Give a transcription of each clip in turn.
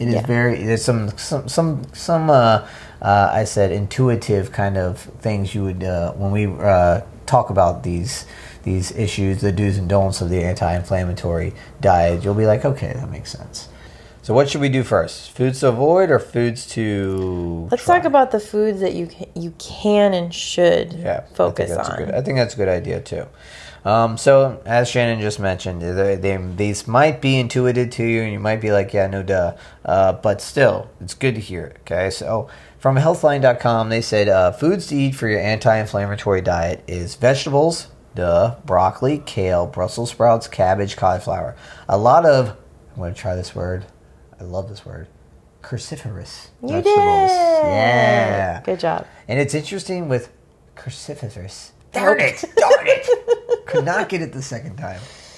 It is very. There's some. I said intuitive kind of things you would when we talk about these issues, the do's and don'ts of the anti-inflammatory diet. You'll be like, okay, that makes sense. So what should we do first? Foods to avoid or foods to Let's try? talk about the foods that you can and should focus on. I think that's a good idea too. So as Shannon just mentioned, these might be intuitive to you, and you might be like, yeah, no duh. But still, it's good to hear it, okay? So from healthline.com, they said foods to eat for your anti-inflammatory diet is vegetables, broccoli, kale, Brussels sprouts, cabbage, cauliflower. A lot of, I'm going to try this word. I love this word. Cruciferous vegetables. Yeah. Good job. And it's interesting with cruciferous. Darn it. Could not get it the second time.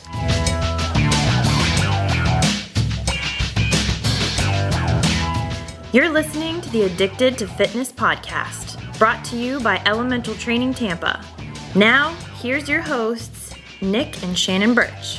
You're listening to the Addicted to Fitness podcast, brought to you by Elemental Training Tampa. Now, here's your hosts, Nick and Shannon Birch.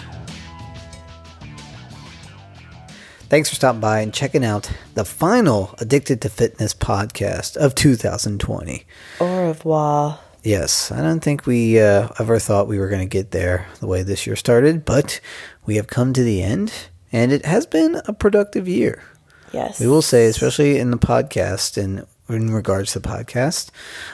Thanks for stopping by and checking out the final Addicted to Fitness podcast of 2020. Au revoir. Yes, I don't think we ever thought we were going to get there the way this year started, but we have come to the end, and it has been a productive year. Yes. We will say, especially in the podcast and in regards to the podcast.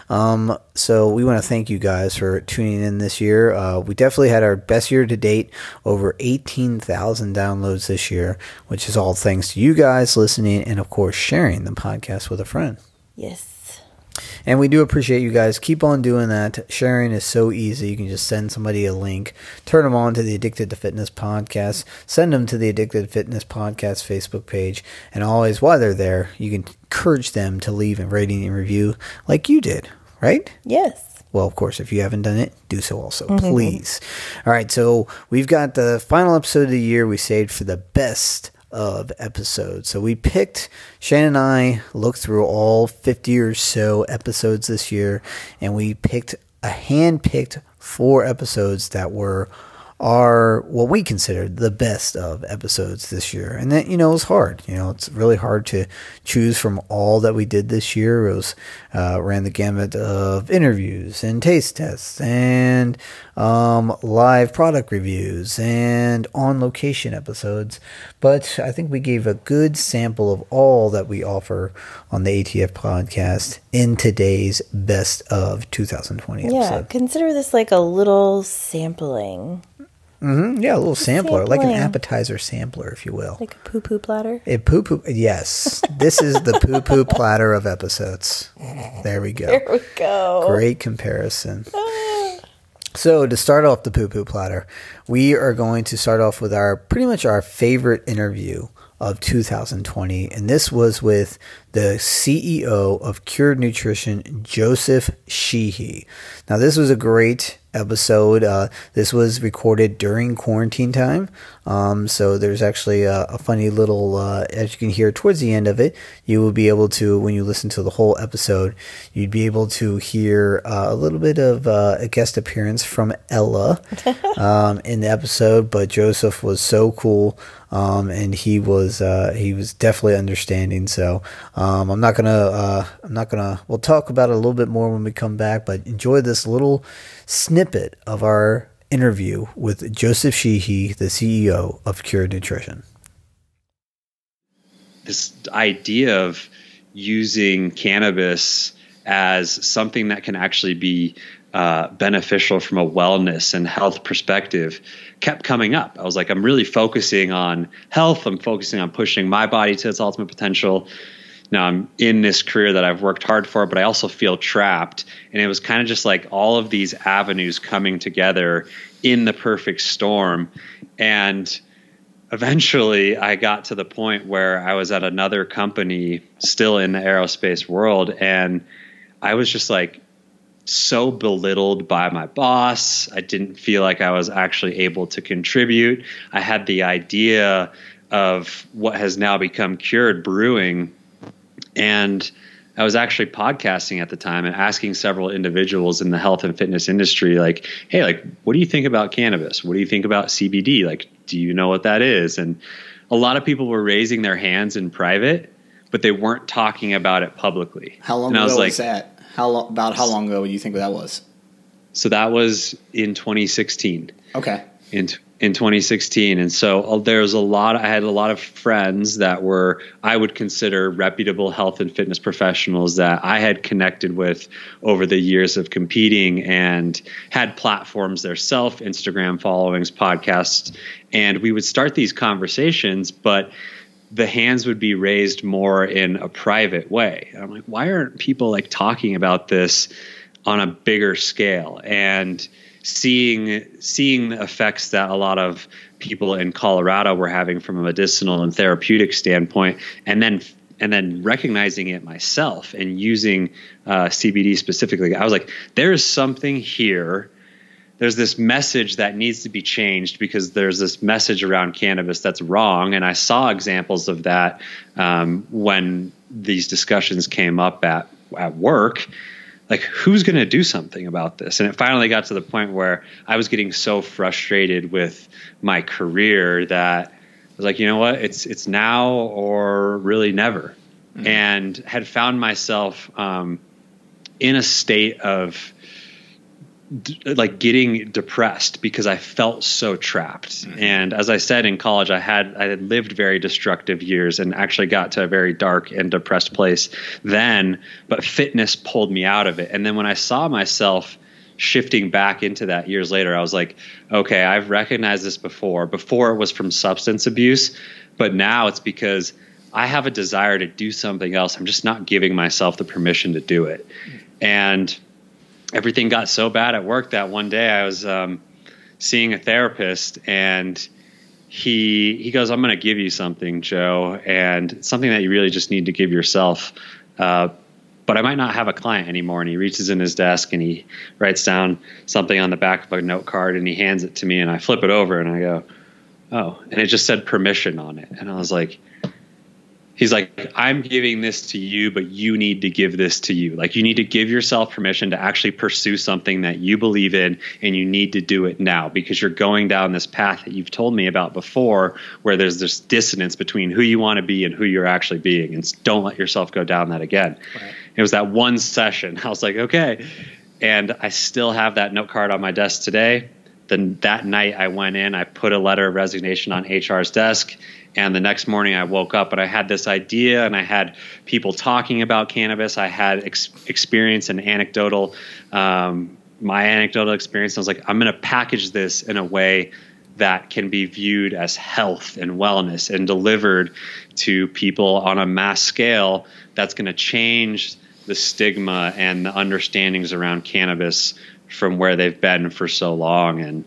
So we want to thank you guys for tuning in this year. We definitely had our best year to date, over 18,000 downloads this year, which is all thanks to you guys listening and, of course, sharing the podcast with a friend. Yes. And we do appreciate you guys. Keep on doing that. Sharing is so easy. You can just send somebody a link, turn them on to the Addicted to Fitness podcast, send them to the Addicted to Fitness podcast Facebook page, and always, while they're there, you can encourage them to leave a rating and review like you did, right? Yes. Well, of course, if you haven't done it, do so also, please. All right, so we've got the final episode of the year we saved for the best of episodes. So we picked, Shannon and I looked through all 50 or so episodes this year, and we picked hand-picked 4 episodes that were what we considered the best of episodes this year. And that, it was hard. It's really hard to choose from all that we did this year. It was ran the gamut of interviews and taste tests and live product reviews and on-location episodes. But I think we gave a good sample of all that we offer on the ATF podcast in today's best of 2020 episode. Yeah, consider this like a little sampling. Yeah, a little sampler, like an appetizer sampler, if you will. Like a poo-poo platter? Yes. This is the poo-poo platter of episodes. There we go. There we go. Great comparison. So to start off the poo-poo platter, we are going to start off with pretty much our favorite interview of 2020, and this was with the CEO of Cured Nutrition, Joseph Sheehy. Now, this was a great episode. This was recorded during quarantine time, so there's actually a funny little, as you can hear towards the end of it, you will be able to, when you listen to the whole episode, you'd be able to hear a little bit of a guest appearance from Ella in the episode, but Joseph was so cool, and he was definitely understanding. So we'll talk about it a little bit more when we come back, but enjoy this little snippet of our interview with Joseph Sheehy, the CEO of Cured Nutrition. This idea of using cannabis as something that can actually be beneficial from a wellness and health perspective kept coming up. I was like, I'm really focusing on health. I'm focusing on pushing my body to its ultimate potential. Now I'm in this career that I've worked hard for, but I also feel trapped. And it was kind of just like all of these avenues coming together in the perfect storm. And eventually I got to the point where I was at another company still in the aerospace world. And I was just like so belittled by my boss. I didn't feel like I was actually able to contribute. I had the idea of what has now become Cured Brewing. And I was actually podcasting at the time and asking several individuals in the health and fitness industry, like, hey, like, what do you think about cannabis? What do you think about CBD? Like, do you know what that is? And a lot of people were raising their hands in private, but they weren't talking about it publicly. How long ago was that? How long ago do you think that was? So that was in 2016. Okay. In 2016. And so I had a lot of friends that were, I would consider reputable health and fitness professionals that I had connected with over the years of competing and had platforms themselves, Instagram followings, podcasts. And we would start these conversations, but the hands would be raised more in a private way. And I'm like, why aren't people like talking about this on a bigger scale and seeing the effects that a lot of people in Colorado were having from a medicinal and therapeutic standpoint, and then recognizing it myself and using CBD specifically. I was like, there's something here. There's this message that needs to be changed because there's this message around cannabis that's wrong. And I saw examples of that when these discussions came up at work. Like, who's going to do something about this? And it finally got to the point where I was getting so frustrated with my career that I was like, you know what? It's now or really never. Mm-hmm. And had found myself in a state of like getting depressed because I felt so trapped. Mm-hmm. And as I said, in college, I had lived very destructive years and actually got to a very dark and depressed place then, but fitness pulled me out of it. And then when I saw myself shifting back into that years later, I was like, okay, I've recognized this before it was from substance abuse, but now it's because I have a desire to do something else. I'm just not giving myself the permission to do it. And everything got so bad at work that one day I was seeing a therapist, and he goes, I'm going to give you something, Joe, and something that you really just need to give yourself. But I might not have a client anymore. And he reaches in his desk and he writes down something on the back of a note card and he hands it to me, and I flip it over and I go, oh, and it just said permission on it. And I was like, he's like, I'm giving this to you, but you need to give this to you. Like, you need to give yourself permission to actually pursue something that you believe in, and you need to do it now because you're going down this path that you've told me about before, where there's this dissonance between who you want to be and who you're actually being. And don't let yourself go down that again. Right. It was that one session. I was like, okay. And I still have that note card on my desk today. Then that night I went in, I put a letter of resignation on HR's desk. And the next morning I woke up and I had this idea, and I had people talking about cannabis. I had experience and anecdotal, my anecdotal experience. I was like, I'm going to package this in a way that can be viewed as health and wellness and delivered to people on a mass scale that's going to change the stigma and the understandings around cannabis from where they've been for so long. And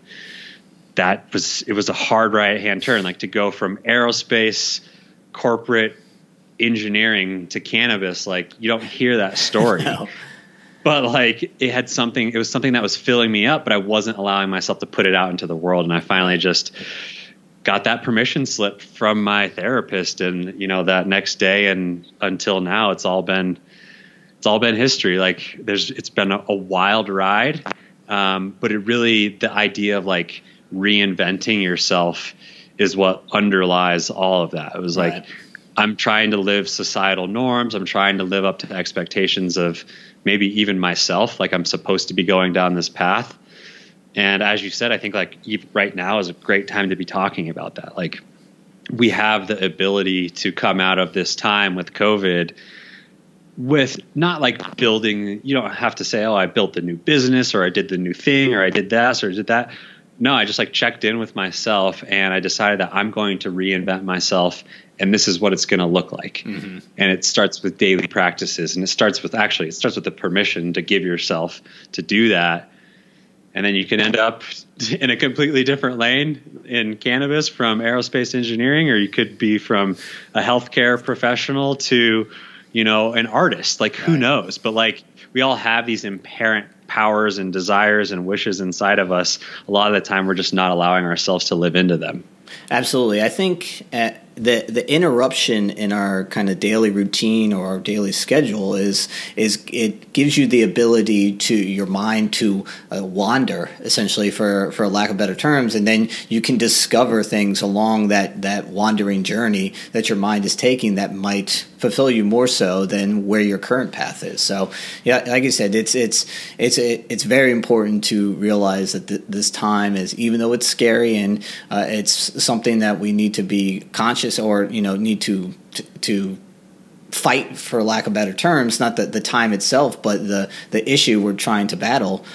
it was a hard right-hand turn, like to go from aerospace, corporate engineering to cannabis. Like, you don't hear that story, no. But like it was something that was filling me up, but I wasn't allowing myself to put it out into the world. And I finally just got that permission slip from my therapist. And, you know, that next day and until now, it's all been history. Like it's been a wild ride. But the idea of like reinventing yourself is what underlies all of that. It was right. Like, I'm trying to live societal norms. I'm trying to live up to the expectations of maybe even myself. Like, I'm supposed to be going down this path. And as you said, I think like right now is a great time to be talking about that. Like, we have the ability to come out of this time with COVID with not like building, you don't have to say, oh, I built the new business or I did the new thing or I did this or did that. No, I just like checked in with myself and I decided that I'm going to reinvent myself and this is what it's going to look like. Mm-hmm. And it starts with daily practices, and it starts with the permission to give yourself to do that. And then you can end up in a completely different lane in cannabis from aerospace engineering, or you could be from a healthcare professional to, you know, an artist. Like, who knows? But like, we all have these inherent powers and desires and wishes inside of us. A lot of the time we're just not allowing ourselves to live into them. Absolutely. I think the interruption in our kind of daily routine or our daily schedule is it gives you the ability to your mind to wander, essentially, for lack of better terms, and then you can discover things along that wandering journey that your mind is taking that might fulfill you more so than where your current path is. So, yeah, like I said, it's very important to realize that this time is, even though it's scary and it's something that we need to be conscious or need to fight, for lack of better terms, not the time itself, but the issue we're trying to battle.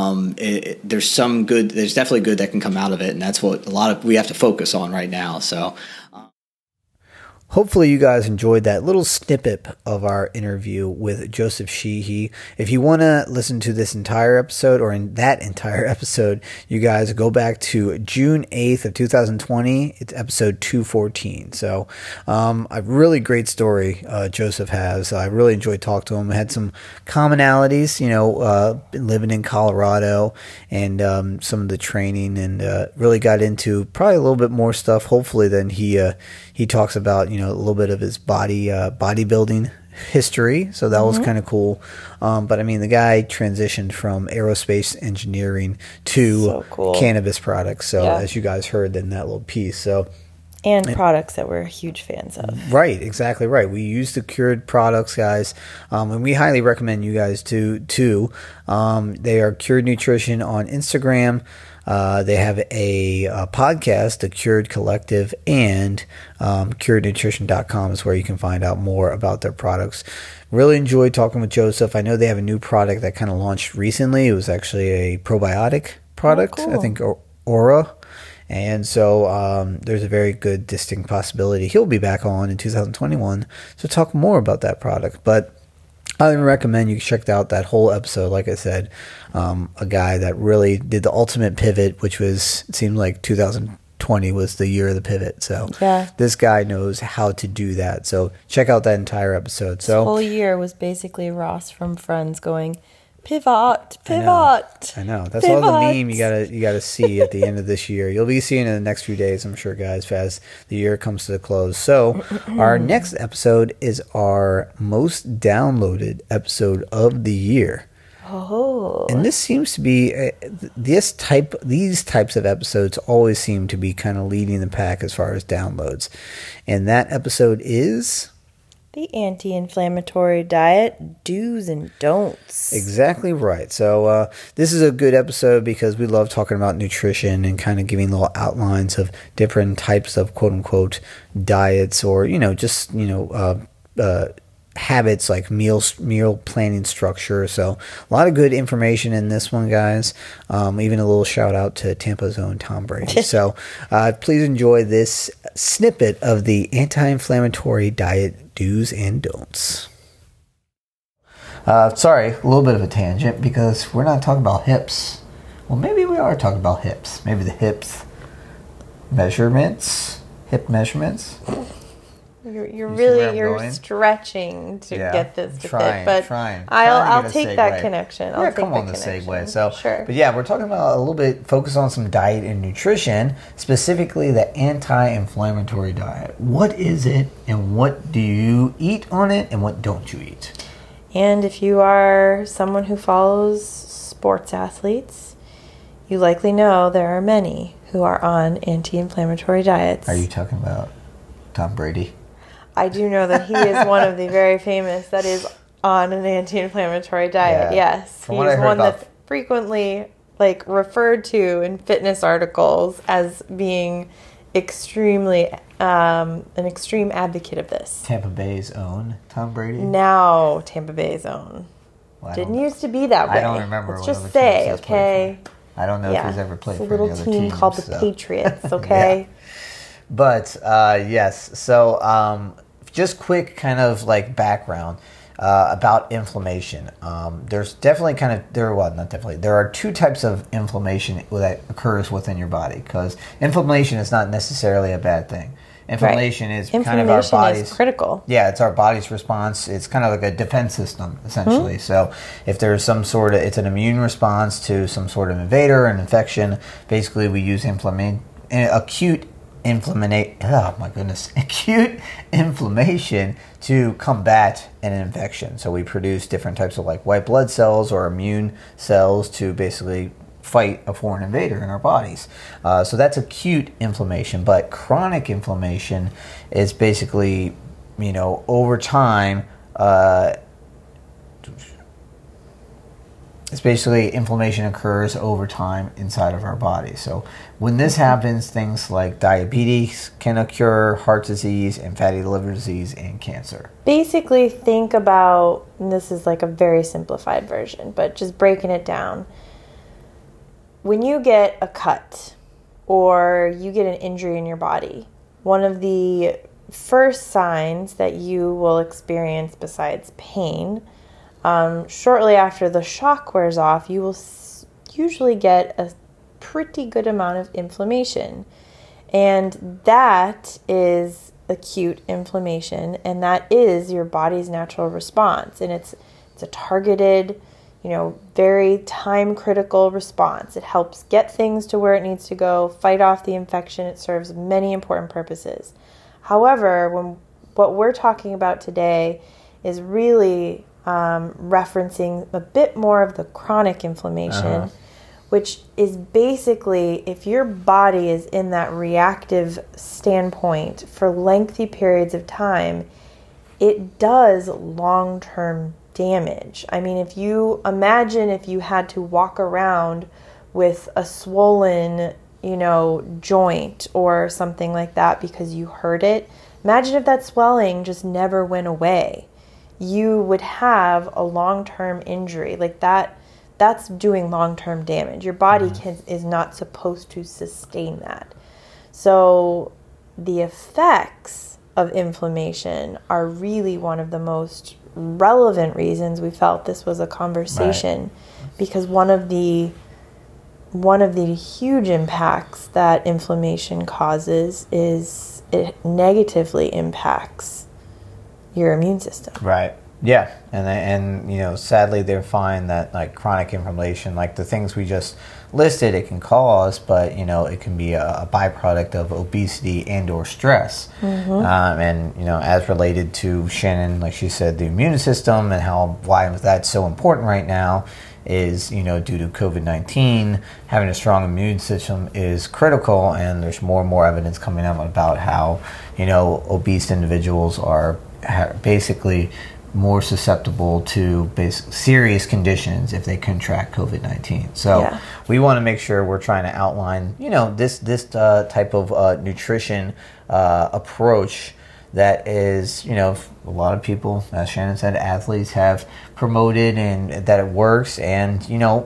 There's definitely good that can come out of it, and that's what we have to focus on right now. So. Hopefully you guys enjoyed that little snippet of our interview with Joseph Sheehy. If you want to listen to this entire episode, or in that entire episode, you guys go back to June 8th of 2020. It's episode 214. So a really great story Joseph has. I really enjoyed talking to him. I had some commonalities, living in Colorado and some of the training, and really got into probably a little bit more stuff, hopefully, than he talks about, a little bit of his bodybuilding history. So that was kind of cool. But I mean, the guy transitioned from aerospace engineering to cannabis products. So as you guys heard in that little piece. And products that we're huge fans of. Right, exactly right. We use the Cured products, guys, and we highly recommend you guys too. They are Cured Nutrition on Instagram. They have a podcast, The Cured Collective, and curednutrition.com is where you can find out more about their products. Really enjoyed talking with Joseph. I know they have a new product that kind of launched recently. It was actually a probiotic product, I think, Aura. And so there's a very good, distinct possibility he'll be back on in 2021 to talk more about that product. But I recommend you check out that whole episode. Like I said, a guy that really did the ultimate pivot, which was, it seemed like 2020 was the year of the pivot. So this guy knows how to do that. So check out that entire episode. So this whole year was basically Ross from Friends going, pivot. I know. That's all the meme you gotta see at the end of this year. You'll be seeing it in the next few days, I'm sure, guys, as the year comes to the close. So our next episode is our most downloaded episode of the year. Oh. And this seems to be these types of episodes always seem to be kind of leading the pack as far as downloads. And that episode is the anti-inflammatory diet do's and don'ts. Exactly right. So this is a good episode because we love talking about nutrition and kind of giving little outlines of different types of quote-unquote diets, or just habits like meal planning structure. So a lot of good information in this one, guys. Even a little shout out to Tampa's own Tom Brady. So please enjoy this snippet of the anti-inflammatory diet do's and don'ts. Sorry, a little bit of a tangent because we're not talking about hips. Well, maybe we are talking about hips. Maybe the hip measurements. You're stretching to get this to fit, but I'll take that connection. I'll take come on the segue. So, sure. But yeah, we're talking about a little bit, focus on some diet and nutrition, specifically the anti-inflammatory diet. What is it, and what do you eat on it, and what don't you eat? And if you are someone who follows sports athletes, you likely know there are many who are on anti-inflammatory diets. Are you talking about Tom Brady? I do know that he is one of the very famous that is on an anti-inflammatory diet. Yeah. Yes, he's one that's frequently referred to in fitness articles as being extremely an extreme advocate of this. Tampa Bay's own Tom Brady. Now Tampa Bay's own. Well, didn't used to be that way. I don't remember. Let's just say, okay. I don't know if he's ever played for any other team. It's a little team called the Patriots. Okay. But yes, so just quick kind of background about inflammation. There's definitely there are two types of inflammation that occurs within your body, because inflammation is not necessarily a bad thing. Inflammation is kind of our body's... is critical. Yeah, it's our body's response. It's kind of like a defense system, essentially. Mm-hmm. So if there's some sort of... It's an immune response to some sort of invader, an infection. Basically, we use acute acute inflammation to combat an infection. So we produce different types of like white blood cells or immune cells to basically fight a foreign invader in our bodies. So that's acute inflammation, but chronic inflammation is basically, over time, it's basically inflammation occurs over time inside of our body. So when this happens, things like diabetes can occur, heart disease, and fatty liver disease, and cancer. Basically, think about, and this is like a very simplified version, but just breaking it down. When you get a cut or you get an injury in your body, one of the first signs that you will experience besides pain, shortly after the shock wears off, you will usually get a pretty good amount of inflammation. And that is acute inflammation, and that is your body's natural response. And it's a targeted, very time-critical response. It helps get things to where it needs to go, fight off the infection. It serves many important purposes. However, what we're talking about today is really referencing a bit more of the chronic inflammation, which is basically if your body is in that reactive standpoint for lengthy periods of time, it does long-term damage. I mean, if you had to walk around with a swollen, joint or something like that because you hurt it, imagine if that swelling just never went away. You would have a long-term injury like that. That's doing long-term damage. Your body is not supposed to sustain that. So the effects of inflammation are really one of the most relevant reasons we felt this was a conversation, because one of the huge impacts that inflammation causes is it negatively impacts your immune system. Right. Yeah. And sadly they find that like chronic inflammation, like the things we just listed, it can cause, but it can be a byproduct of obesity and or stress. As related to Shannon, like she said, the immune system and why that's so important right now is, due to COVID-19, having a strong immune system is critical, and there's more and more evidence coming out about how, obese individuals are basically more susceptible to serious conditions if they contract COVID-19. So we want to make sure we're trying to outline, this type of nutrition approach that is, a lot of people, as Shannon said, athletes have promoted and that it works. And,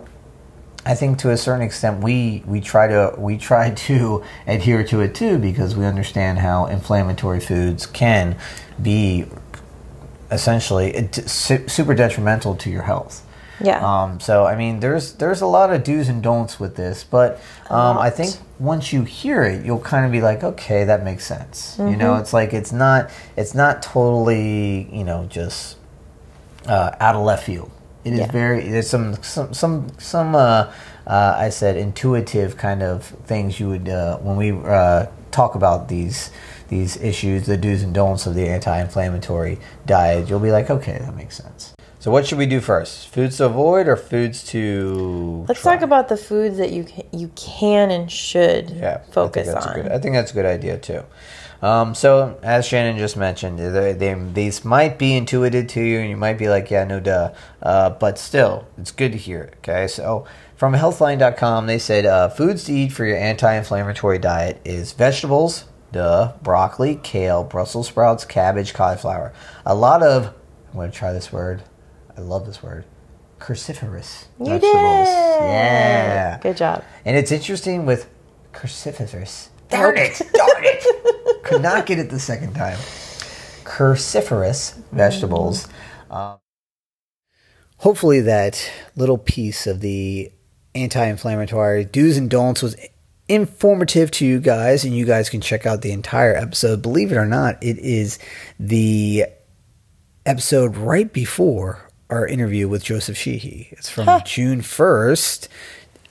I think to a certain extent we try to adhere to it too, because we understand how inflammatory foods can be essentially super detrimental to your health. Yeah. So I mean, there's a lot of do's and don'ts with this, but I think once you hear it, you'll kind of be like, okay, that makes sense. It's like it's not totally just out of left field. It is there's some I said intuitive kind of things you would when we talk about these issues, the do's and don'ts of the anti-inflammatory diet, you'll be like, okay, that makes sense. So what should we do first? Foods to avoid or foods to Let's talk about the foods that you can and should focus on. I think that's a good idea too. So as Shannon just mentioned, these might be intuitive to you and you might be like, yeah, no duh. But still, it's good to hear it, okay? So from healthline.com, they said foods to eat for your anti-inflammatory diet is vegetables, broccoli, kale, Brussels sprouts, cabbage, cauliflower. A lot of, I'm going to try this word. I love this word. Cruciferous vegetables. Yeah. Good job. And it's interesting with cruciferous. Darn it. Could not get it the second time. Cruciferous vegetables. Hopefully that little piece of the anti-inflammatory do's and don'ts was informative to you guys, and you guys can check out the entire episode. Believe it or not, it is the episode right before our interview with Joseph Sheehy. It's from June 1st.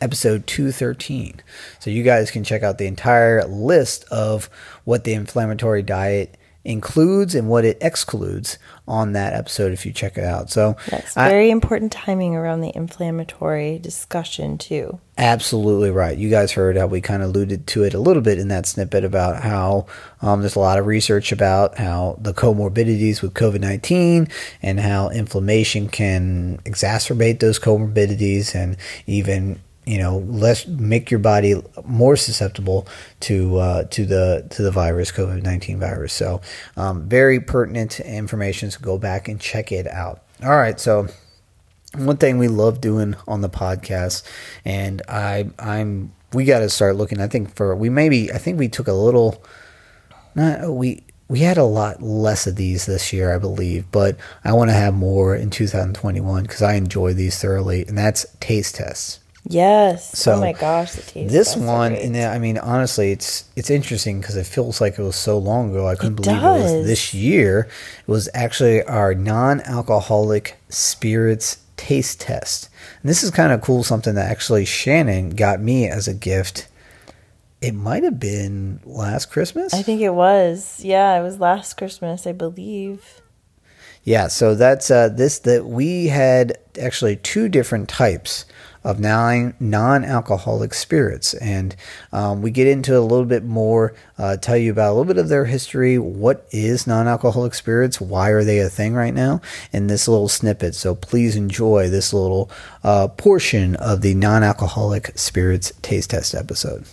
episode 213. So you guys can check out the entire list of what the inflammatory diet includes and what it excludes on that episode if you check it out. So that's very important timing around the inflammatory discussion too. Absolutely right. You guys heard how we kind of alluded to it a little bit in that snippet about how there's a lot of research about how the comorbidities with COVID-19 and how inflammation can exacerbate those comorbidities and even less make your body more susceptible to the virus, COVID-19 virus. So very pertinent information. So go back and check it out. All right. So one thing we love doing on the podcast, and we got to start looking. I think we took a little. We had a lot less of these this year, I believe, but I want to have more in 2021 because I enjoy these thoroughly, and that's taste tests. Yes. So oh my goch, the taste. This one, and I mean, honestly, it's interesting because it feels like it was so long ago. I couldn't believe it was this year. It was actually our non-alcoholic spirits taste test. And this is kind of cool. Something that actually Shannon got me as a gift. It might have been last Christmas. I think it was. Yeah, it was last Christmas, I believe. Yeah. So that's that we had actually 2 different types of non-alcoholic spirits, and we get into a little bit more, tell you about a little bit of their history, what is non-alcoholic spirits, why are they a thing right now, in this little snippet. So please enjoy this little portion of the non-alcoholic spirits taste test episode.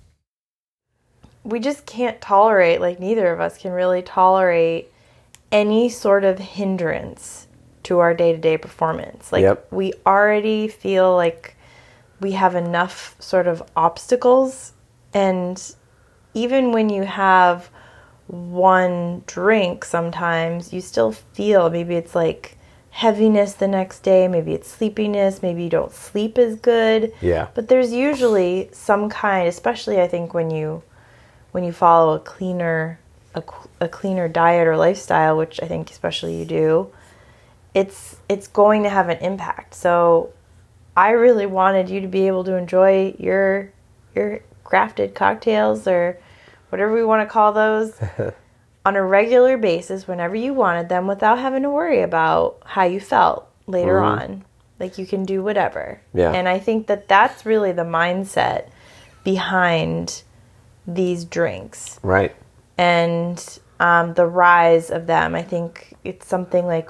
We just can't tolerate, neither of us can really tolerate any sort of hindrance to our day-to-day performance. We already feel like we have enough sort of obstacles, and even when you have one drink, sometimes you still feel, maybe it's heaviness the next day, maybe it's sleepiness, maybe you don't sleep as good. Yeah. But there's usually some kind, especially I think when you follow a cleaner diet or lifestyle, which I think especially you do, it's going to have an impact. So I really wanted you to be able to enjoy your crafted cocktails, or whatever we want to call those, on a regular basis whenever you wanted them, without having to worry about how you felt later on. You can do whatever. Yeah. And I think that that's really the mindset behind these drinks. Right. And the rise of them, I think it's something like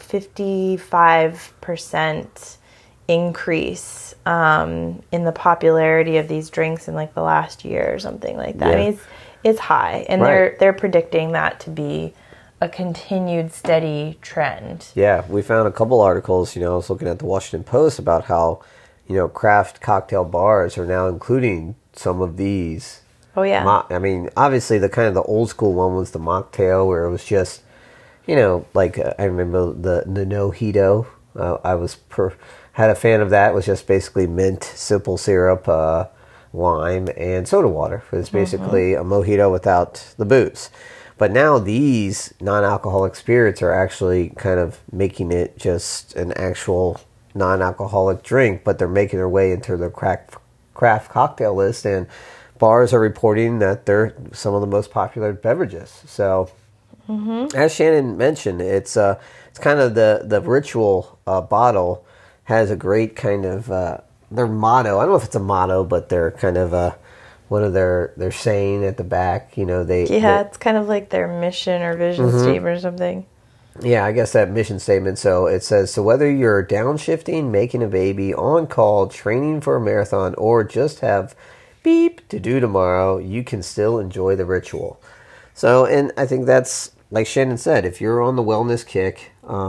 55% increase in the popularity of these drinks in the last year or something like that. Yeah. I mean, it's high, and right. they're predicting that to be a continued steady trend. Yeah, we found a couple articles. I was looking at the Washington Post about how craft cocktail bars are now including some of these. Oh yeah. I mean, obviously the kind of the old school one was the mocktail, where it was just, I remember the Nojito. Had a fan of that. It was just basically mint, simple syrup, lime, and soda water. It's basically a mojito without the booze. But now these non-alcoholic spirits are actually kind of making it just an actual non-alcoholic drink, but they're making their way into their craft cocktail list, and bars are reporting that they're some of the most popular beverages. So, as Shannon mentioned, it's kind of the Ritual bottle has a great kind of their motto. I don't know if it's a motto, but they're kind of one of their saying at the back. It's kind of like their mission or vision statement or something. Yeah, I guess that mission statement. So it says, so whether you're downshifting, making a baby, on call, training for a marathon, or just have beep to do tomorrow, you can still enjoy the Ritual. So, and I think that's, like Shannon said, if you're on the wellness kick,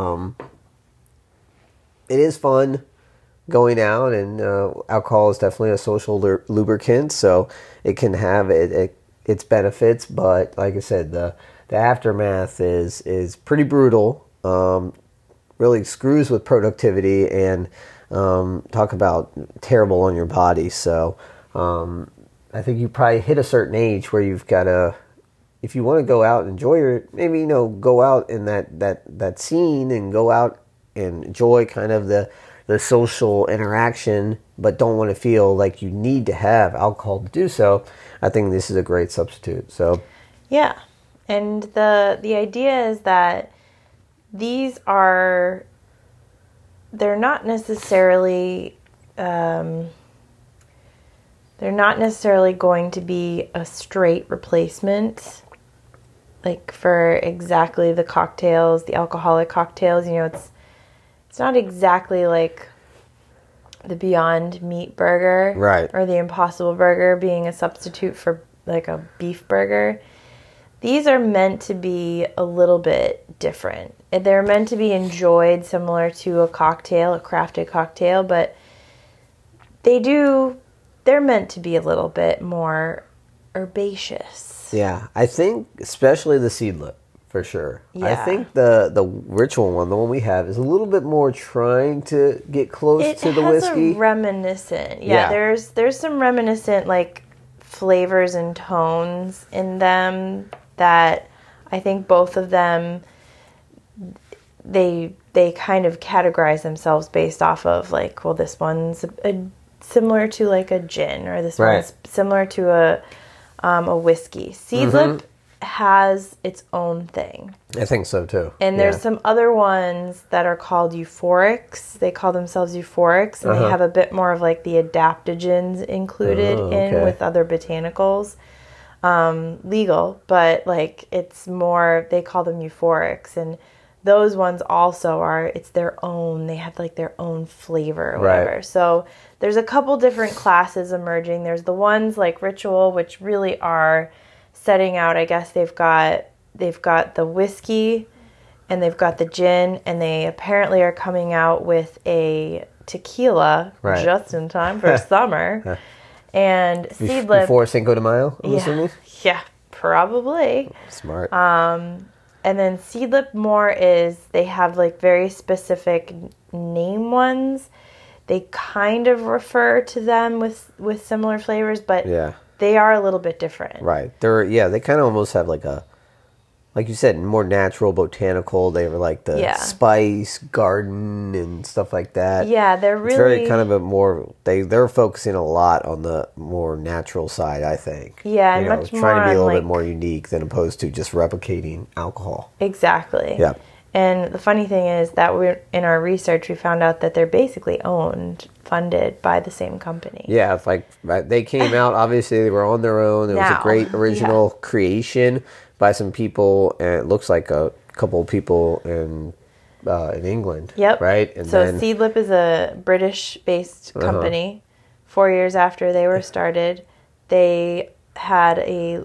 it is fun going out, and alcohol is definitely a social lubricant, so it can have its benefits, but like I said, the aftermath is pretty brutal. Really screws with productivity, and talk about terrible on your body. So I think you probably hit a certain age where you've got to, if you want to go out and enjoy go out in that scene and go out and enjoy kind of the the social interaction, but don't want to feel like you need to have alcohol to do so, I think this is a great substitute. So, yeah, and the idea is that they're not necessarily going to be a straight replacement, like for exactly the cocktails, the alcoholic cocktails. It's not exactly like the Beyond Meat burger, right, or the Impossible Burger being a substitute for like a beef burger. These are meant to be a little bit different. They're meant to be enjoyed similar to a cocktail, a crafted cocktail, but they're meant to be a little bit more herbaceous. Yeah, I think especially the Seedlip, for sure. Yeah. I think the Ritual one, the one we have, is a little bit more trying to get close to the whiskey. It has a reminiscent. Yeah, there's some reminiscent like flavors and tones in them that I think both of them they kind of categorize themselves based off of like, well, this one's similar to like a gin, or this one's similar to a whiskey. Seedlip has its own thing. I think so too. And there's some other ones that are called euphorics. They call themselves euphorics, and they have a bit more of like the adaptogens included with other botanicals. Legal, but like it's more, they call them euphorics, and those ones also it's their own, they have like their own flavor or whatever. Right. So there's a couple different classes emerging. There's the ones like Ritual, which really are setting out, I guess they've got the whiskey and they've got the gin, and they apparently are coming out with a tequila just in time for summer. And Seedlip, before Cinco de Mayo, I'm assuming? Yeah, probably. Smart. And then Seedlip more is, they have like very specific name ones. They kind of refer to them with similar flavors, but they are a little bit different. Right. They kind of almost have like you said, more natural, botanical. They were like the spice, garden, and stuff like that. Yeah, they're really... It's very kind of a more... They're focusing a lot on the more natural side, I think. Yeah, and much more trying to be a little like, bit more unique than opposed to just replicating alcohol. Exactly. Yeah. And the funny thing is that in our research, we found out that they're basically funded by the same company. Yeah, it's like they came out, obviously they were on their own. It was a great original creation by some people, and it looks like a couple of people in England. Yep. Right? And so Seedlip is a British-based company. 4 years after they were started, they had a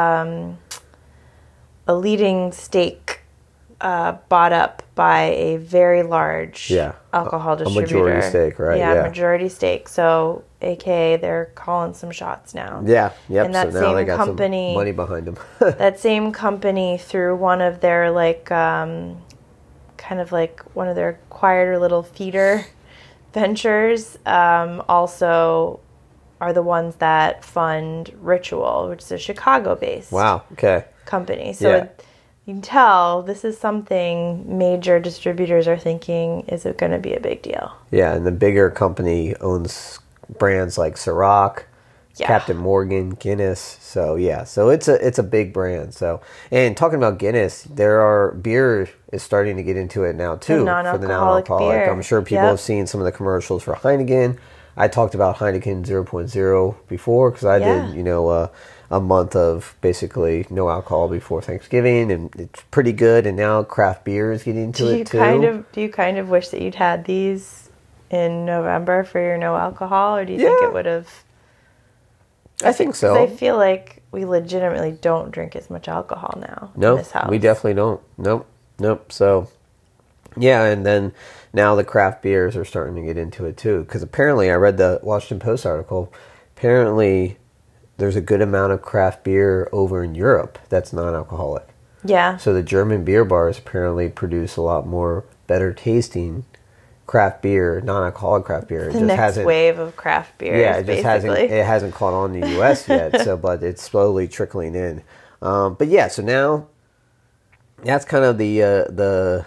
leading stake bought up by a very large alcohol distributor. A majority stake, right? Yeah, majority stake. So, AKA, they're calling some shots now. Yeah, yep. And that so now same they got company, some money behind them. that same company, through one of their like, kind of like one of their quieter little feeder ventures, also are the ones that fund Ritual, which is a Chicago-based company. So you can tell this is something major distributors are thinking, is it going to be a big deal? Yeah, and the bigger company owns brands like Ciroc, Captain Morgan, Guinness. So it's a big brand. So, and talking about Guinness, beer is starting to get into it now too, for the non-alcoholic beer. I'm sure people have seen some of the commercials for Heineken. I talked about Heineken 0.0 before because I did, a month of basically no alcohol before Thanksgiving, and it's pretty good. And now craft beer is getting into it too. Do you kind of wish that you'd had these in November for your no alcohol, or do you think it would have? I think so. I feel like we legitimately don't drink as much alcohol now in this house. We definitely don't. Nope. So, yeah, and then now the craft beers are starting to get into it too, because apparently I read the Washington Post article. Apparently, there's a good amount of craft beer over in Europe that's non-alcoholic. Yeah. So the German beer bars apparently produce a lot more better tasting craft beer, non-alcoholic craft beer. The next wave of craft beer. Yeah, it hasn't caught on in the U.S. yet. But it's slowly trickling in. But yeah, so now that's kind of the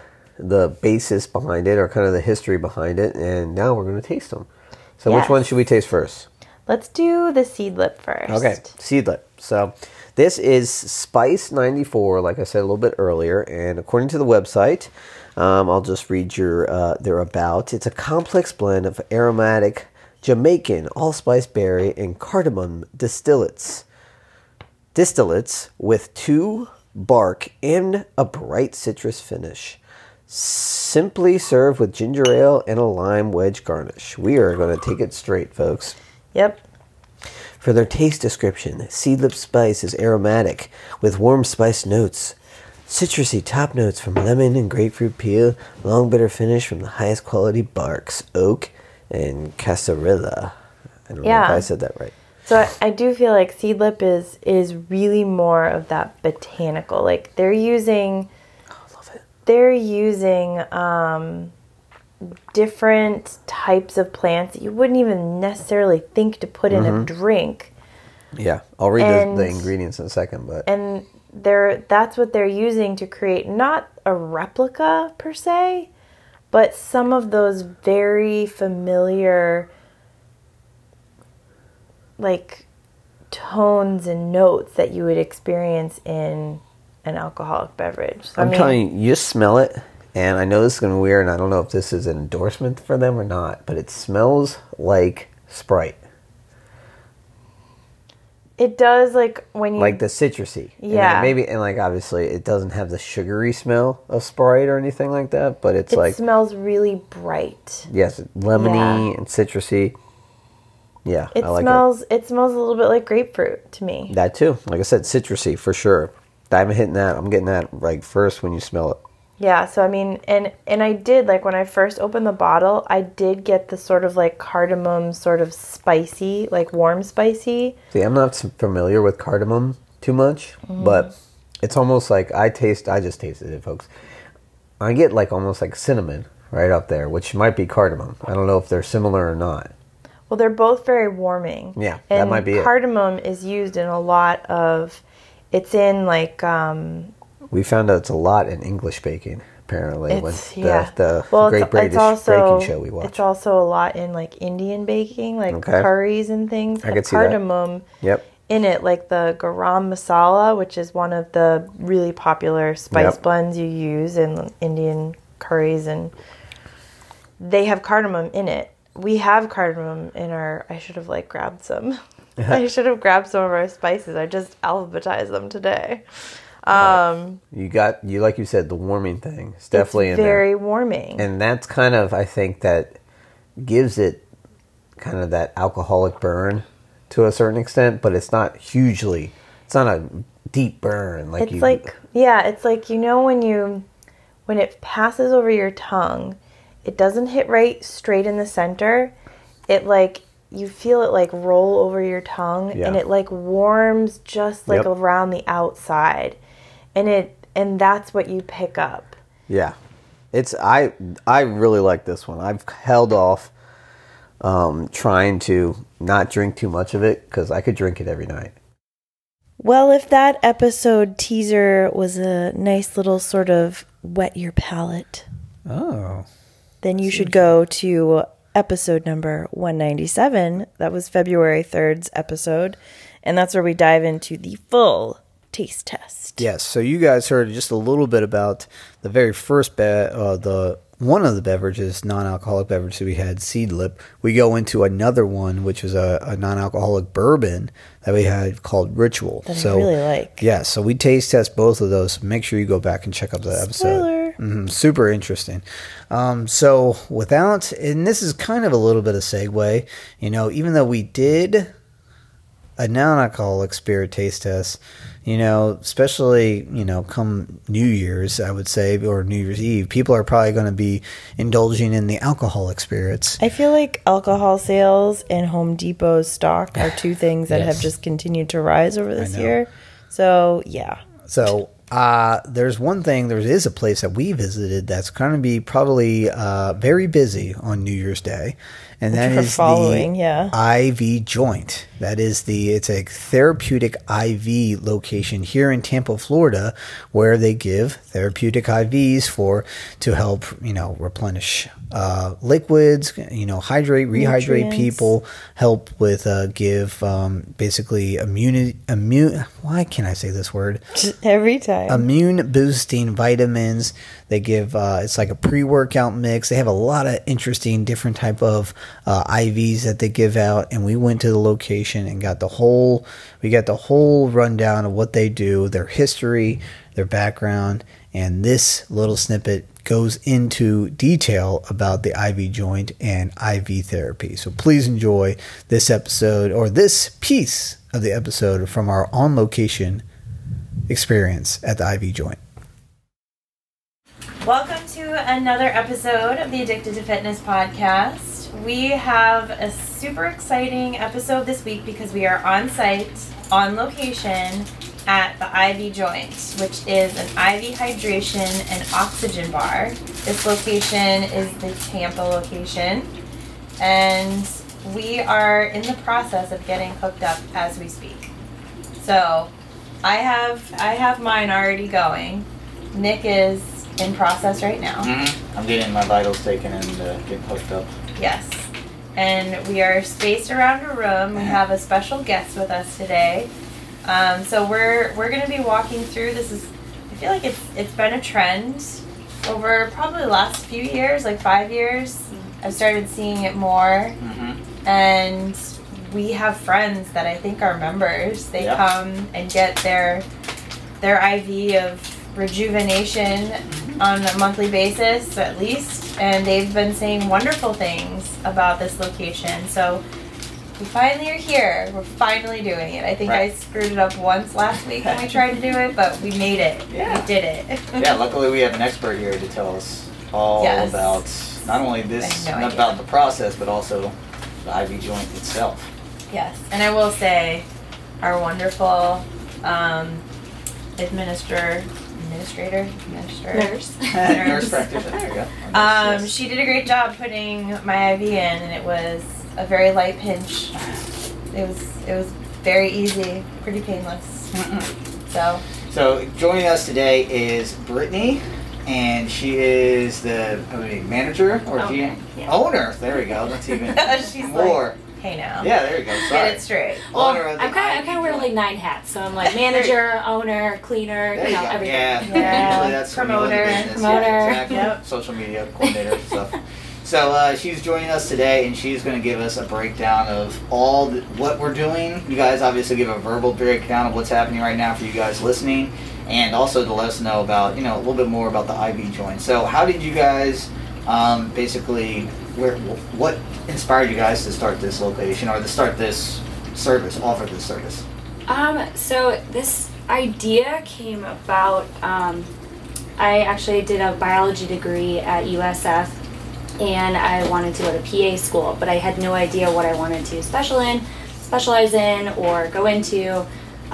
the basis behind it, or kind of the history behind it, and now we're going to taste them. So which one should we taste first? Let's do the Seedlip first. Okay, Seedlip. So this is Spice 94, like I said a little bit earlier, and according to the website, I'll just read their about. It's a complex blend of aromatic Jamaican allspice berry and cardamom distillates with 2 bark and a bright citrus finish. Simply served with ginger ale and a lime wedge garnish. We are going to take it straight, folks. Yep. For their taste description, Seedlip Spice is aromatic with warm spice notes, citrusy top notes from lemon and grapefruit peel, long bitter finish from the highest quality barks, oak and cascarilla. I don't know if I said that right. So I do feel like Seedlip is really more of that botanical. Like they're using different types of plants that you wouldn't even necessarily think to put in a drink. Yeah, I'll read the ingredients in a second, but that's what they're using to create not a replica per se, but some of those very familiar like tones and notes that you would experience in an alcoholic beverage. So, I'm telling you, you smell it, and I know this is going to be weird, and I don't know if this is an endorsement for them or not, but it smells like Sprite. It does, like when you like the citrusy. Yeah. And like obviously it doesn't have the sugary smell of Sprite or anything like that, but it smells really bright. Yes, lemony and citrusy. Yeah, I like it. It smells a little bit like grapefruit to me. That too. Like I said, citrusy for sure. I'm hitting that. I'm getting that like first when you smell it. Yeah, so I mean, and I did, like when I first opened the bottle, I did get the sort of like cardamom sort of spicy, like warm spicy. See, I'm not familiar with cardamom too much, but it's almost like I just tasted it, folks. I get like almost like cinnamon right up there, which might be cardamom. I don't know if they're similar or not. Well, they're both very warming. Yeah, that might be it. Cardamom is used in a lot of, it's in like... we found out it's a lot in English baking, apparently, when the Great British Baking Show we watched. It's also a lot in like Indian baking, like curries and things. I could see cardamom in it, like the garam masala, which is one of the really popular spice blends you use in Indian curries, and they have cardamom in it. We have cardamom in our... I should have like grabbed some. I should have grabbed some of our spices. I just alphabetized them today. You like you said, the warming thing. It's definitely in there. Very warming. And that's kind of, I think, that gives it kind of that alcoholic burn to a certain extent, but it's not a deep burn. It's like, you know, when it passes over your tongue, it doesn't hit right straight in the center. It like, you feel it like roll over your tongue, and it like warms just like around the outside. And that's what you pick up. Yeah. I really like this one. I've held off trying to not drink too much of it because I could drink it every night. Well, if that episode teaser was a nice little sort of wet your palate, then you should go to episode number 197. That was February 3rd's episode, and that's where we dive into the full taste test. Yes, so you guys heard just a little bit about the very first one of the beverages, non-alcoholic beverages we had, Seedlip. We go into another one, which was a non-alcoholic bourbon that we had called Ritual. That I really like. Yeah, so we taste test both of those. Make sure you go back and check out the episode. Spoiler. Super interesting. So and this is kind of a little bit of segue, you know, even though we did a non-alcoholic spirit taste test, you know, especially, you know, come New Year's, I would say, or New Year's Eve, people are probably going to be indulging in the alcoholic spirits. I feel like alcohol sales and Home Depot's stock are two things that have just continued to rise over this year. So, yeah. So there's one thing, there is a place that we visited that's going to be probably very busy on New Year's Day. And that is the IV Joint. That is it's a therapeutic IV location here in Tampa, Florida, where they give therapeutic IVs to help, replenish liquids, hydrate, rehydrate people, help with give basically why can't I say this word? Every time. Immune boosting vitamins. They give it's like a pre-workout mix. They have a lot of interesting different type of IVs that they give out, and we went to the location and got the whole rundown of what they do, their history, their background, and this little snippet goes into detail about the IV Joint and IV therapy. So please enjoy this episode, or this piece of the episode, from our on-location experience at the IV Joint. Welcome to another episode of the Addicted to Fitness podcast. We have a super exciting episode this week because we are on site, on location, at the IV Joint, which is an IV hydration and oxygen bar. This location is the Tampa location, and we are in the process of getting hooked up as we speak. So I have mine already going. Nick is in process right now. Mm-hmm. I'm getting my vitals taken and getting hooked up. Yes. And we are spaced around a room. We have a special guest with us today. So we're going to be walking through. I feel like it's been a trend over probably the last few years, like 5 years. I've started seeing it more. Mm-hmm. And we have friends that I think are members. They come and get their IV of rejuvenation on a monthly basis at least, and they've been saying wonderful things about this location. So we finally are here. We're finally doing it. I think I screwed it up once last week when we tried to do it, but we made it. Yeah. We did it. Yeah, luckily we have an expert here to tell us all about not only this, not about the process, but also the IV Joint itself. Yes, and I will say our wonderful administrator, nurse practitioner. There you go. She did a great job putting my IV in, and it was a very light pinch. It was very easy, pretty painless. Mm-hmm. So joining us today is Brittany, and she is the manager or GM? Yeah. Owner. There we go. That's even She's more. Like, hey now. Yeah, there you go. Sorry. Get it straight. Well, I kind of wear like 9 hats, so I'm like manager, owner, cleaner, everything. Yeah. That's promoter. Yeah, exactly. Yep. Social media coordinator and stuff. So she's joining us today, and she's going to give us a breakdown of all what we're doing. You guys obviously give a verbal breakdown of what's happening right now for you guys listening, and also to let us know about, a little bit more about the IV Joint. So how did you guys what inspired you guys to start this location, or to start this service, offer this service? So this idea came about, I actually did a biology degree at USF, and I wanted to go to PA school, but I had no idea what I wanted to specialize in, or go into,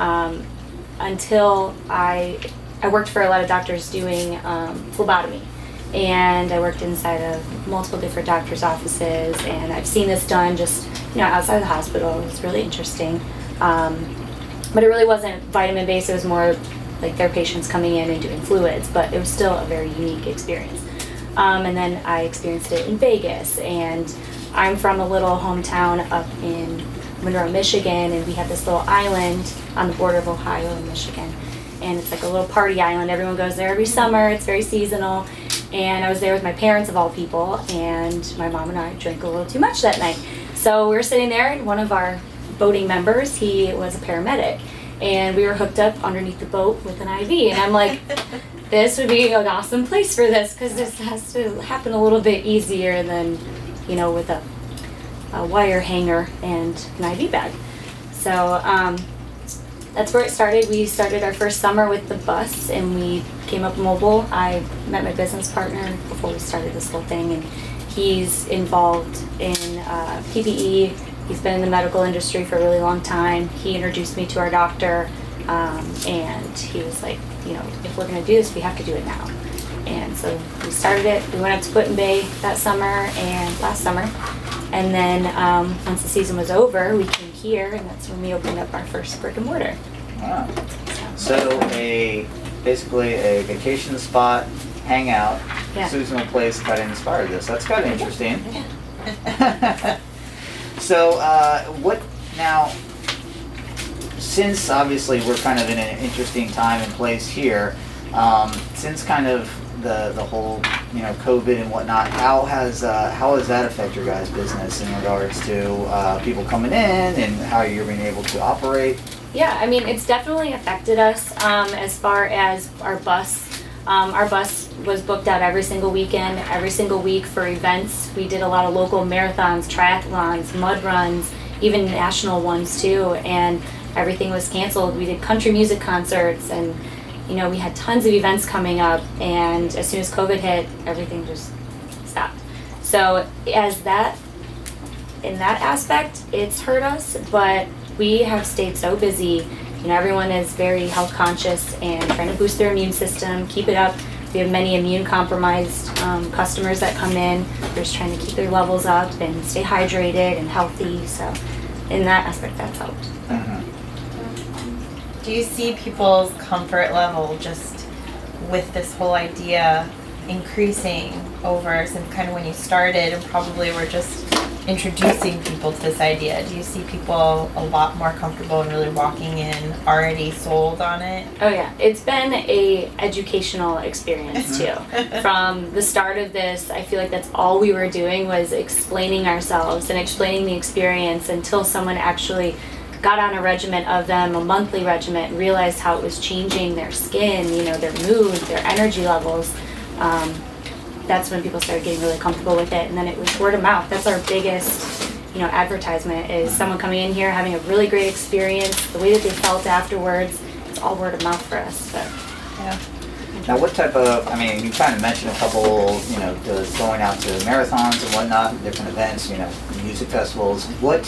until I worked for a lot of doctors doing phlebotomy. And I worked inside of multiple different doctors' offices, and I've seen this done just, outside the hospital. It was really interesting. But it really wasn't vitamin-based. It was more like their patients coming in and doing fluids, but it was still a very unique experience. And then I experienced it in Vegas, and I'm from a little hometown up in Monroe, Michigan, and we have this little island on the border of Ohio and Michigan. And it's like a little party island. Everyone goes there every summer. It's very seasonal. And I was there with my parents, of all people, and my mom and I drank a little too much that night. So we were sitting there, and one of our boating members, he was a paramedic, and we were hooked up underneath the boat with an IV. And I'm like, this would be an awesome place for this, because this has to happen a little bit easier than, with a wire hanger and an IV bag. So that's where it started. We started our first summer with the bus, and we came up mobile. I met my business partner before we started this whole thing, and he's involved in PPE. He's been in the medical industry for a really long time. He introduced me to our doctor. And he was like, if we're going to do this, we have to do it now. And so we started it. We went up to Put-in-Bay that summer and last summer. And then once the season was over, we came here, and that's when we opened up our first brick and mortar. Wow. So basically a vacation spot, hangout, seasonal place kind of inspired this. That's kind of interesting. Yeah. So what now, since obviously we're kind of in an interesting time and place here, since kind of the whole COVID and whatnot, how does that affect your guys' business in regards to people coming in and how you're being able to operate? Yeah, I mean, it's definitely affected us as far as our bus. Our bus was booked out every single weekend, every single week for events. We did a lot of local marathons, triathlons, mud runs, even national ones too, and everything was canceled. We did country music concerts, and we had tons of events coming up, and as soon as COVID hit, everything just stopped. So in that aspect, it's hurt us, but we have stayed so busy. Everyone is very health conscious and trying to boost their immune system, keep it up. We have many immune compromised customers that come in. They're just trying to keep their levels up and stay hydrated and healthy. So in that aspect, that's helped. Mm-hmm. Do you see people's comfort level just with this whole idea increasing over since kind of when you started and probably were just introducing people to this idea? Do you see people a lot more comfortable and really walking in already sold on it? Oh yeah, it's been a educational experience too. From the start of this, I feel like that's all we were doing was explaining ourselves and explaining the experience until someone actually got on a regimen of them, a monthly regimen, realized how it was changing their skin, their mood, their energy levels. That's when people started getting really comfortable with it, and then it was word of mouth. That's our biggest, advertisement is someone coming in here having a really great experience, the way that they felt afterwards. It's all word of mouth for us. But yeah. Now, what type of? I mean, you kind of mentioned a couple, going out to marathons and whatnot, different events, music festivals.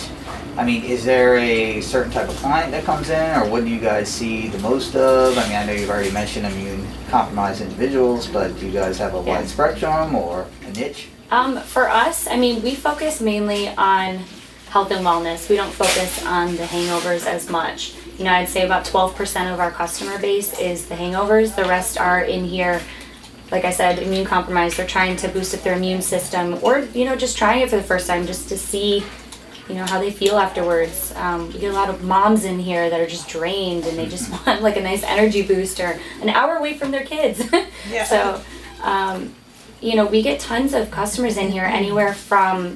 Is there a certain type of client that comes in, or what do you guys see the most of? I mean, I know you've already mentioned immune-compromised individuals, but do you guys have a wide spectrum or a niche? For us, we focus mainly on health and wellness. We don't focus on the hangovers as much. I'd say about 12% of our customer base is the hangovers. The rest are in here, like I said, immune compromised. They're trying to boost up their immune system, or just trying it for the first time just to see how they feel afterwards. We get a lot of moms in here that are just drained and they just want like a nice energy booster an hour away from their kids. Yeah. So, we get tons of customers in here, anywhere from,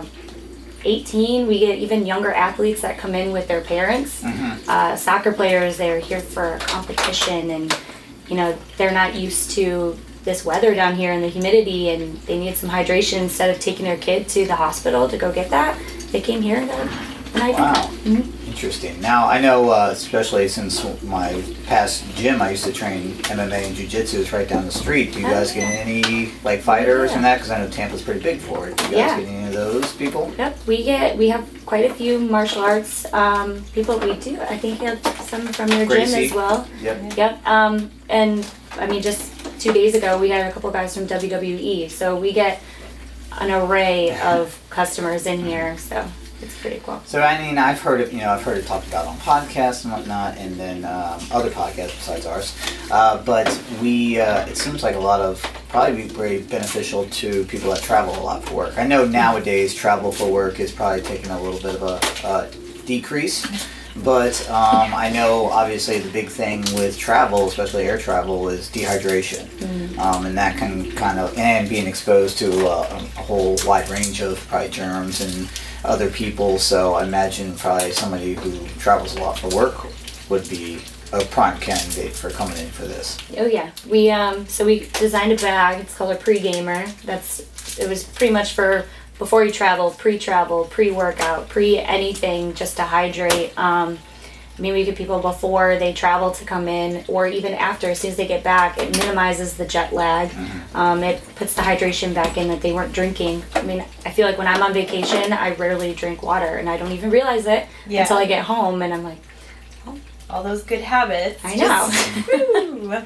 18. We get even younger athletes that come in with their parents. Mm-hmm. Soccer players, they're here for a competition, and, they're not used to this weather down here and the humidity, and they need some hydration. Instead of taking their kid to the hospital to go get that, they came here and got an IV. Wow. Mm-hmm. Interesting. Now, I know, especially since my past gym, I used to train MMA and jiu-jitsu is right down the street. Do you guys get any, fighters and that? Because I know Tampa's pretty big for it. Do you guys get any of those people? Yep, we have quite a few martial arts people. We do. I think you have some from your Gracie. gym as well. Yep. And, just 2 days ago, we had a couple guys from WWE. So we get an array of customers in here, so it's pretty cool. So I've heard it talked about on podcasts and whatnot, and then other podcasts besides ours. But it seems like a lot of probably be very beneficial to people that travel a lot for work. I know nowadays travel for work is probably taking a little bit of a decrease. But I know obviously the big thing with travel, especially air travel, is dehydration. Mm-hmm. And that can and being exposed to a whole wide range of probably germs and other people. So I imagine probably somebody who travels a lot for work would be a prime candidate for coming in for this. Oh yeah, we designed a bag. It's called a pre-gamer. It was pretty much for before you travel, pre-workout, pre-anything, just to hydrate. We get people before they travel to come in, or even after, as soon as they get back. It minimizes the jet lag. Mm-hmm. It puts the hydration back in that they weren't drinking. I feel like when I'm on vacation, I rarely drink water, and I don't even realize it until I get home, and I'm like, oh, all those good habits. I know.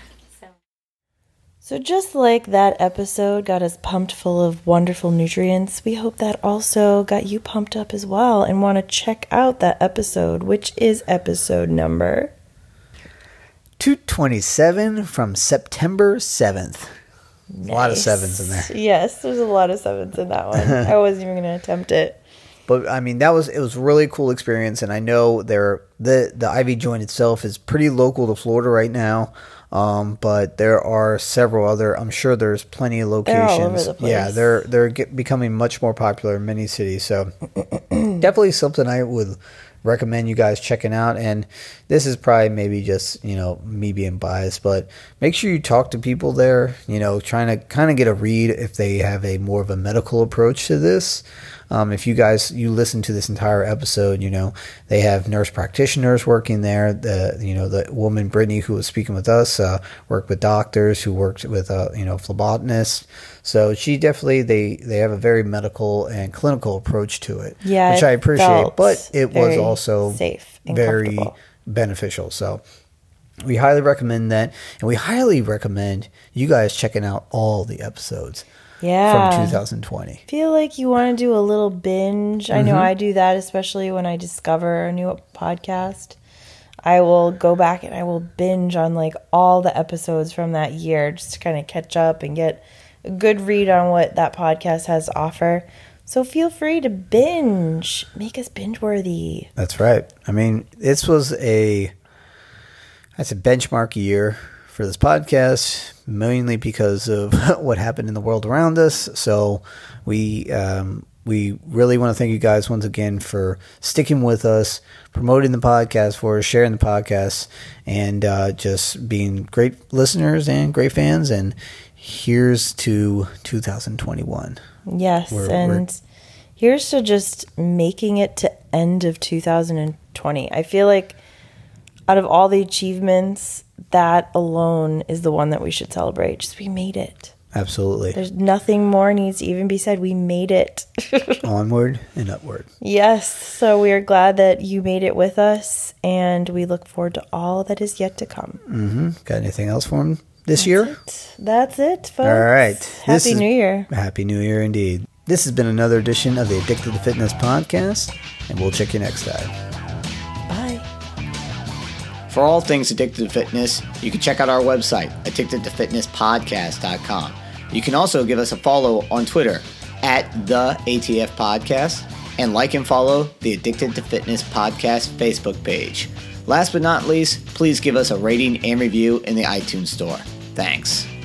So just like that episode got us pumped full of wonderful nutrients, we hope that also got you pumped up as well and want to check out that episode, which is episode number 227 from September 7th. Nice. A lot of sevens in there. Yes, there's a lot of sevens in that one. I wasn't even going to attempt it. But I mean, it was a really cool experience, and I know the Ivy Joint itself is pretty local to Florida right now. But there are several other. I'm sure there's plenty of locations. They're all over the place. Yeah, they're becoming much more popular in many cities. So definitely something I would recommend you guys checking out. And this is probably maybe just me being biased, but make sure you talk to people there. Trying to kind of get a read if they have a more of a medical approach to this. If you listen to this entire episode, they have nurse practitioners working there. The woman Brittany who was speaking with us worked with doctors who worked with phlebotomists. So she definitely they have a very medical and clinical approach to it, which I appreciate. But it was also safe and very beneficial. So we highly recommend that, and we highly recommend you guys checking out all the episodes. Yeah. From 2020. Feel like you want to do a little binge. I know I do that, especially when I discover a new podcast. I will go back and I will binge on like all the episodes from that year just to kind of catch up and get a good read on what that podcast has to offer. So feel free to binge. Make us binge worthy. That's right. I mean, this was a benchmark year for this podcast, mainly because of what happened in the world around us. So we really want to thank you guys once again for sticking with us, promoting the podcast for us, sharing the podcast, and just being great listeners and great fans. And here's to 2021. Yes, here's to just making it to end of 2020. I feel like out of all the achievements, that alone is the one that we should celebrate. Just we made it. Absolutely. There's nothing more needs to even be said. We made it. Onward and upward. Yes. So we are glad that you made it with us, and we look forward to all that is yet to come. Mm-hmm. Got anything else for them this year? That's it, folks. All right. Happy New Year. Happy New Year indeed. This has been another edition of the Addicted to Fitness podcast, and we'll check you next time. Bye. For all things Addicted to Fitness, you can check out our website, addictedtofitnesspodcast.com. You can also give us a follow on Twitter at the ATF Podcast, and like and follow the Addicted to Fitness Podcast Facebook page. Last but not least, please give us a rating and review in the iTunes Store. Thanks.